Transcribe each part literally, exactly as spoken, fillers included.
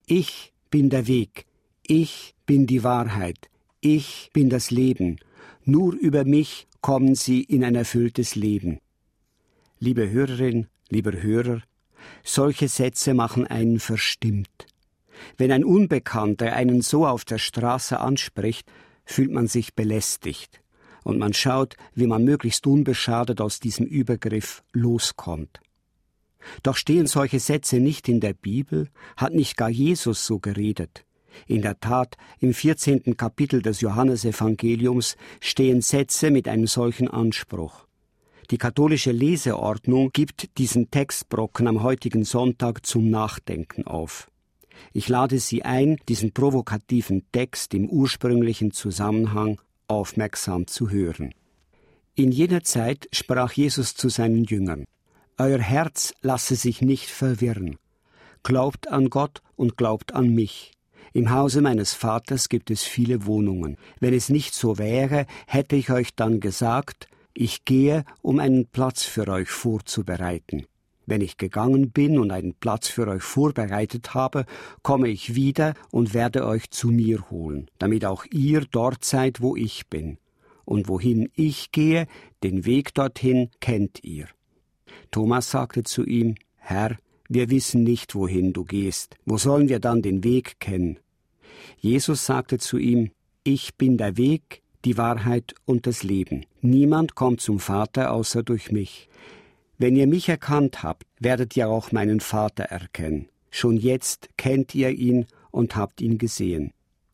Ich bin der Weg, ich bin die Wahrheit, ich bin das Leben. Nur über mich kommen Sie in ein erfülltes Leben. Liebe Hörerin, lieber Hörer, solche Sätze machen einen verstimmt. Wenn ein Unbekannter einen so auf der Straße anspricht, fühlt man sich belästigt und man schaut, wie man möglichst unbeschadet aus diesem Übergriff loskommt. Doch stehen solche Sätze nicht in der Bibel, hat nicht gar Jesus so geredet. In der Tat, im vierzehnten Kapitel des Johannesevangeliums stehen Sätze mit einem solchen Anspruch. Die katholische Leseordnung gibt diesen Textbrocken am heutigen Sonntag zum Nachdenken auf. Ich lade Sie ein, diesen provokativen Text im ursprünglichen Zusammenhang aufmerksam zu hören. In jener Zeit sprach Jesus zu seinen Jüngern: Euer Herz lasse sich nicht verwirren. Glaubt an Gott und glaubt an mich. Im Hause meines Vaters gibt es viele Wohnungen. Wenn es nicht so wäre, hätte ich euch dann gesagt, ich gehe, um einen Platz für euch vorzubereiten. Wenn ich gegangen bin und einen Platz für euch vorbereitet habe, komme ich wieder und werde euch zu mir holen, damit auch ihr dort seid, wo ich bin. Und wohin ich gehe, den Weg dorthin kennt ihr. Thomas sagte zu ihm: Herr, wir wissen nicht, wohin du gehst. Wo sollen wir dann den Weg kennen? Jesus sagte zu ihm: Ich bin der Weg, die Wahrheit und das Leben. Niemand kommt zum Vater außer durch mich. Wenn ihr mich erkannt habt, werdet ihr auch meinen Vater erkennen. Schon jetzt kennt ihr ihn und habt ihn gesehen.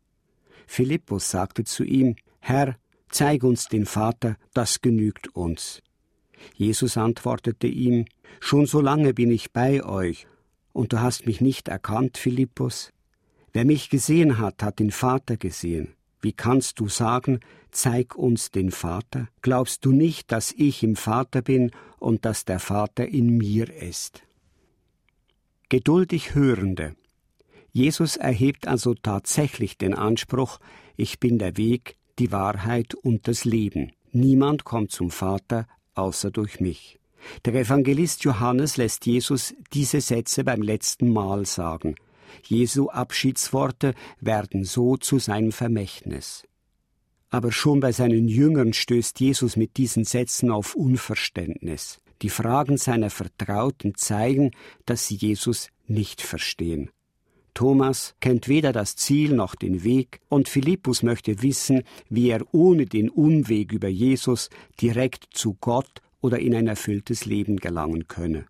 Philippus sagte zu ihm: Herr, zeig uns den Vater, das genügt uns. Jesus antwortete ihm: Schon so lange bin ich bei euch, und du hast mich nicht erkannt, Philippus? Wer mich gesehen hat, hat den Vater gesehen. Wie kannst du sagen, zeig uns den Vater? Glaubst du nicht, dass ich im Vater bin und dass der Vater in mir ist? Geduldig Hörende. Jesus erhebt also tatsächlich den Anspruch: Ich bin der Weg, die Wahrheit und das Leben. Niemand kommt zum Vater außer durch mich. Der Evangelist Johannes lässt Jesus diese Sätze beim letzten Mal sagen. Jesu Abschiedsworte werden so zu seinem Vermächtnis. Aber schon bei seinen Jüngern stößt Jesus mit diesen Sätzen auf Unverständnis. Die Fragen seiner Vertrauten zeigen, dass sie Jesus nicht verstehen. Thomas kennt weder das Ziel noch den Weg, und Philippus möchte wissen, wie er ohne den Umweg über Jesus direkt zu Gott oder in ein erfülltes Leben gelangen könne.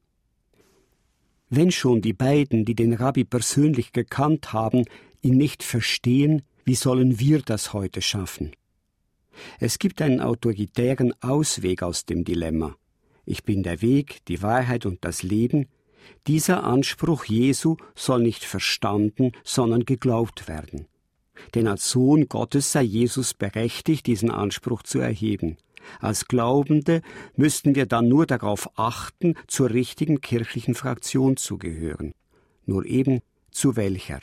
Wenn schon die beiden, die den Rabbi persönlich gekannt haben, ihn nicht verstehen, wie sollen wir das heute schaffen? Es gibt einen autoritären Ausweg aus dem Dilemma. Ich bin der Weg, die Wahrheit und das Leben. Dieser Anspruch Jesu soll nicht verstanden, sondern geglaubt werden. Denn als Sohn Gottes sei Jesus berechtigt, diesen Anspruch zu erheben. Als Glaubende müssten wir dann nur darauf achten, zur richtigen kirchlichen Fraktion zu gehören. Nur eben zu welcher?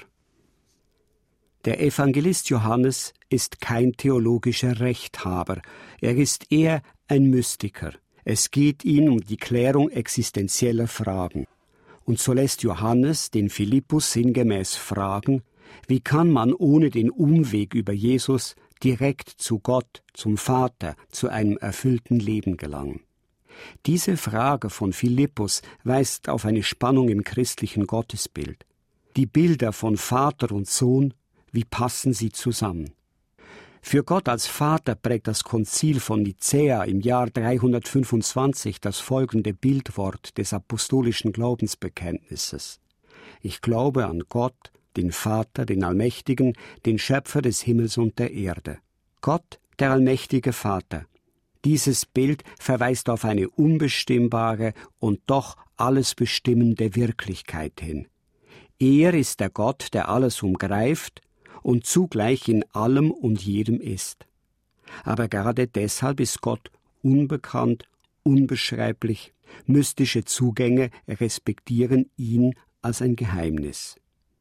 Der Evangelist Johannes ist kein theologischer Rechthaber, er ist eher ein Mystiker. Es geht ihm um die Klärung existenzieller Fragen. Und so lässt Johannes den Philippus sinngemäß fragen: Wie kann man ohne den Umweg über Jesus direkt zu Gott, zum Vater, zu einem erfüllten Leben gelangen? Diese Frage von Philippus weist auf eine Spannung im christlichen Gottesbild. Die Bilder von Vater und Sohn, wie passen sie zusammen? Für Gott als Vater prägt das Konzil von Nicäa im Jahr dreihundertfünfundzwanzig das folgende Bildwort des apostolischen Glaubensbekenntnisses: Ich glaube an Gott, den Vater, den Allmächtigen, den Schöpfer des Himmels und der Erde. Gott, der allmächtige Vater. Dieses Bild verweist auf eine unbestimmbare und doch alles bestimmende Wirklichkeit hin. Er ist der Gott, der alles umgreift und zugleich in allem und jedem ist. Aber gerade deshalb ist Gott unbekannt, unbeschreiblich. Mystische Zugänge respektieren ihn als ein Geheimnis.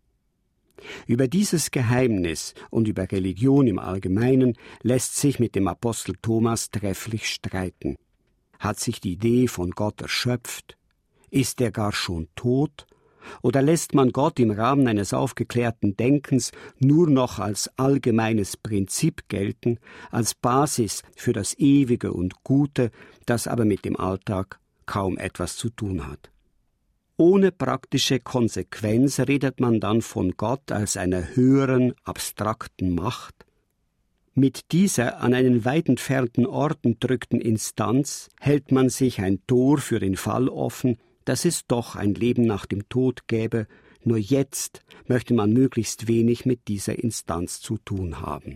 Über dieses Geheimnis und über Religion im Allgemeinen lässt sich mit dem Apostel Thomas trefflich streiten. Hat sich die Idee von Gott erschöpft? Ist er gar schon tot? Oder lässt man Gott im Rahmen eines aufgeklärten Denkens nur noch als allgemeines Prinzip gelten, als Basis für das Ewige und Gute, das aber mit dem Alltag kaum etwas zu tun hat? Ohne praktische Konsequenz redet man dann von Gott als einer höheren, abstrakten Macht. Mit dieser an einen weit entfernten Ort entrückten Instanz hält man sich ein Tor für den Fall offen, dass es doch ein Leben nach dem Tod gäbe, nur jetzt möchte man möglichst wenig mit dieser Instanz zu tun haben.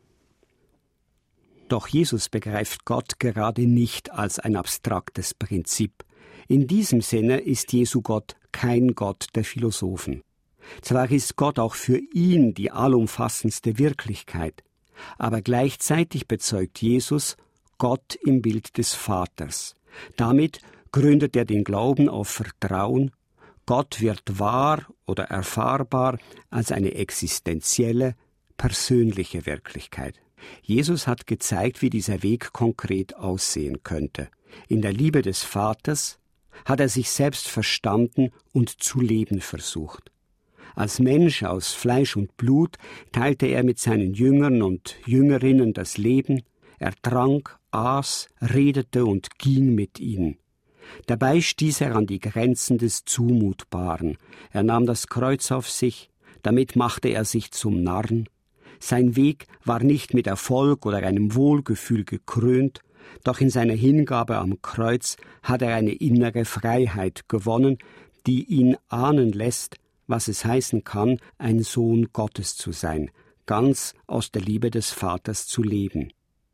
Doch Jesus begreift Gott gerade nicht als ein abstraktes Prinzip. In diesem Sinne ist Jesu Gott kein Gott der Philosophen. Zwar ist Gott auch für ihn die allumfassendste Wirklichkeit, aber gleichzeitig bezeugt Jesus Gott im Bild des Vaters. Damit gründet er den Glauben auf Vertrauen. Gott wird wahr oder erfahrbar als eine existenzielle, persönliche Wirklichkeit. Jesus hat gezeigt, wie dieser Weg konkret aussehen könnte. In der Liebe des Vaters hat er sich selbst verstanden und zu leben versucht. Als Mensch aus Fleisch und Blut teilte er mit seinen Jüngern und Jüngerinnen das Leben. Er trank, aß, redete und ging mit ihnen. Dabei stieß er an die Grenzen des Zumutbaren. Er nahm das Kreuz auf sich, damit machte er sich zum Narren. Sein Weg war nicht mit Erfolg oder einem Wohlgefühl gekrönt, doch in seiner Hingabe am Kreuz hat er eine innere Freiheit gewonnen, die ihn ahnen lässt, was es heißen kann, ein Sohn Gottes zu sein, ganz aus der Liebe des Vaters zu leben.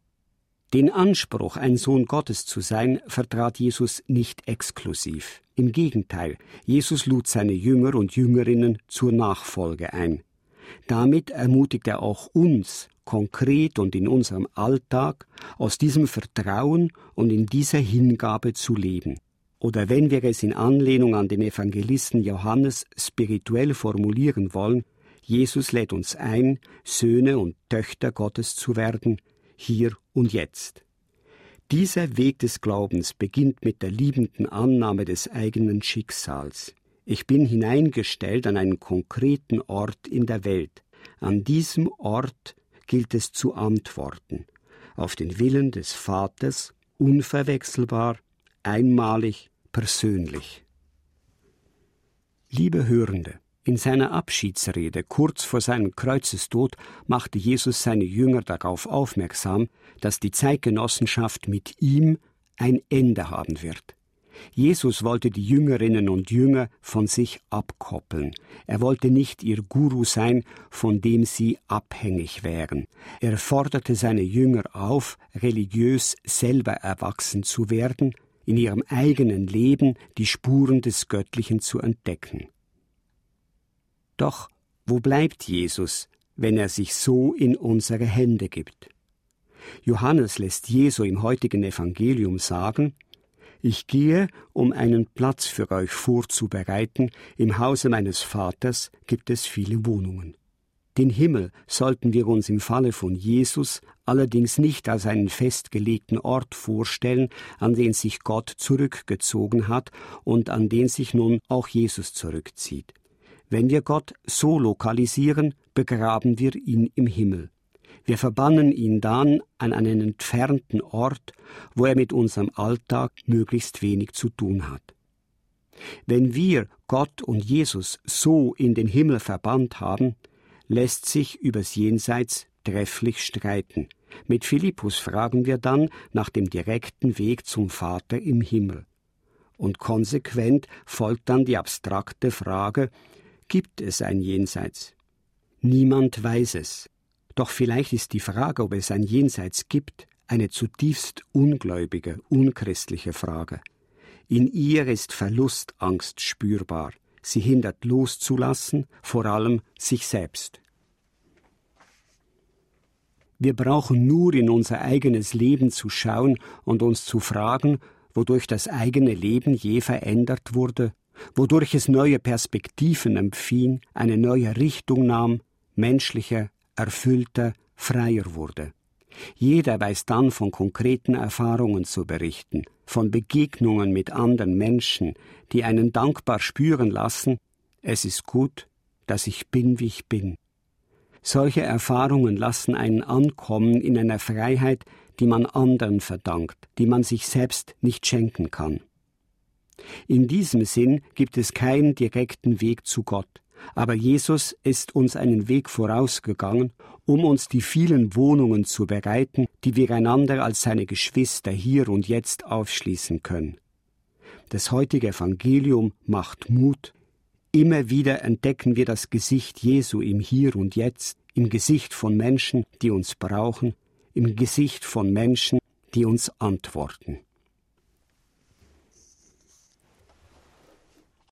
Den Anspruch, ein Sohn Gottes zu sein, vertrat Jesus nicht exklusiv. Im Gegenteil, Jesus lud seine Jünger und Jüngerinnen zur Nachfolge ein. Damit ermutigt er auch uns, konkret und in unserem Alltag, aus diesem Vertrauen und in dieser Hingabe zu leben. Oder wenn wir es in Anlehnung an den Evangelisten Johannes spirituell formulieren wollen, Jesus lädt uns ein, Söhne und Töchter Gottes zu werden, hier und jetzt. Dieser Weg des Glaubens beginnt mit der liebenden Annahme des eigenen Schicksals. Ich bin hineingestellt an einen konkreten Ort in der Welt. An diesem Ort gilt es zu antworten, auf den Willen des Vaters, unverwechselbar, einmalig, persönlich. Liebe Hörende, in seiner Abschiedsrede kurz vor seinem Kreuzestod machte Jesus seine Jünger darauf aufmerksam, dass die Zeitgenossenschaft mit ihm ein Ende haben wird. Jesus wollte die Jüngerinnen und Jünger von sich abkoppeln. Er wollte nicht ihr Guru sein, von dem sie abhängig wären. Er forderte seine Jünger auf, religiös selber erwachsen zu werden, in ihrem eigenen Leben die Spuren des Göttlichen zu entdecken. Doch wo bleibt Jesus, wenn er sich so in unsere Hände gibt? Johannes lässt Jesu im heutigen Evangelium sagen: Ich gehe, um einen Platz für euch vorzubereiten. Im Hause meines Vaters gibt es viele Wohnungen. Den Himmel sollten wir uns im Falle von Jesus allerdings nicht als einen festgelegten Ort vorstellen, an den sich Gott zurückgezogen hat und an den sich nun auch Jesus zurückzieht. Wenn wir Gott so lokalisieren, begraben wir ihn im Himmel. Wir verbannen ihn dann an einen entfernten Ort, wo er mit unserem Alltag möglichst wenig zu tun hat. Wenn wir Gott und Jesus so in den Himmel verbannt haben, lässt sich übers Jenseits trefflich streiten. Mit Philippus fragen wir dann nach dem direkten Weg zum Vater im Himmel. Und konsequent folgt dann die abstrakte Frage: Gibt es ein Jenseits? Niemand weiß es. Doch vielleicht ist die Frage, ob es ein Jenseits gibt, eine zutiefst ungläubige, unchristliche Frage. In ihr ist Verlustangst spürbar. Sie hindert loszulassen, vor allem sich selbst. Wir brauchen nur in unser eigenes Leben zu schauen und uns zu fragen, wodurch das eigene Leben je verändert wurde, wodurch es neue Perspektiven empfing, eine neue Richtung nahm, menschlicher, erfüllter, freier wurde. Jeder weiß dann von konkreten Erfahrungen zu berichten, von Begegnungen mit anderen Menschen, die einen dankbar spüren lassen, Es ist gut, dass ich bin, wie ich bin. Solche Erfahrungen lassen einen ankommen in einer Freiheit, die man anderen verdankt, die man sich selbst nicht schenken kann. In diesem Sinn gibt es keinen direkten Weg zu Gott, aber Jesus ist uns einen Weg vorausgegangen, um uns die vielen Wohnungen zu bereiten, die wir einander als seine Geschwister hier und jetzt aufschließen können. Das heutige Evangelium macht Mut. Immer wieder entdecken wir das Gesicht Jesu im Hier und Jetzt, im Gesicht von Menschen, die uns brauchen, im Gesicht von Menschen, die uns antworten.